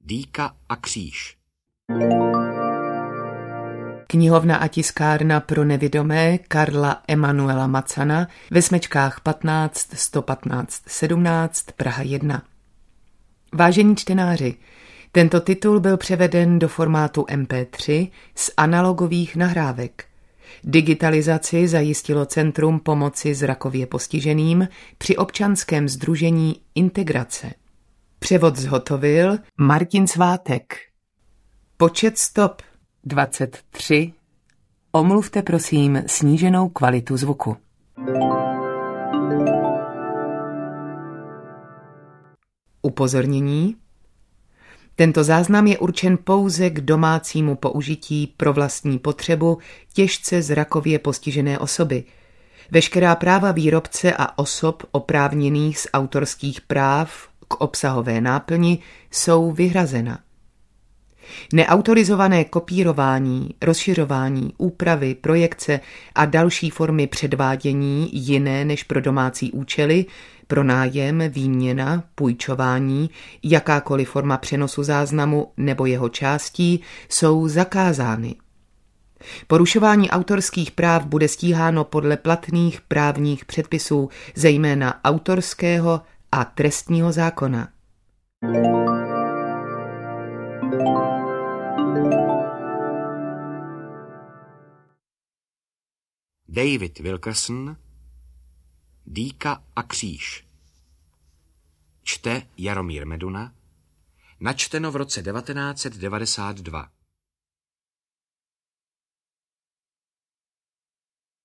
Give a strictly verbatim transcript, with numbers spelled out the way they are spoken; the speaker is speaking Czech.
Dýka a kříž. Knihovna a tiskárna pro nevidomé Karla Emanuela Macana ve smečkách patnáct sto patnáct sedmnáct Praha jedna. Vážení čtenáři, tento titul byl převeden do formátu em pé tři z analogových nahrávek. Digitalizaci zajistilo Centrum pomoci zrakově postiženým při občanském sdružení Integrace. Převod zhotovil Martin Svátek. Počet stop dvacet tři. Omluvte prosím sníženou kvalitu zvuku. Upozornění. Tento záznam je určen pouze k domácímu použití pro vlastní potřebu těžce zrakově postižené osoby. Veškerá práva výrobce a osob oprávněných z autorských práv k obsahové náplni jsou vyhrazena. Neautorizované kopírování, rozšiřování, úpravy, projekce a další formy předvádění jiné než pro domácí účely, pronájem, výměna, půjčování, jakákoliv forma přenosu záznamu nebo jeho částí jsou zakázány. Porušování autorských práv bude stíháno podle platných právních předpisů, zejména autorského a trestního zákona. David Wilkerson, Dýka a kříž. Čte Jaromír Meduna, načteno v roce devatenáct set devadesát dva.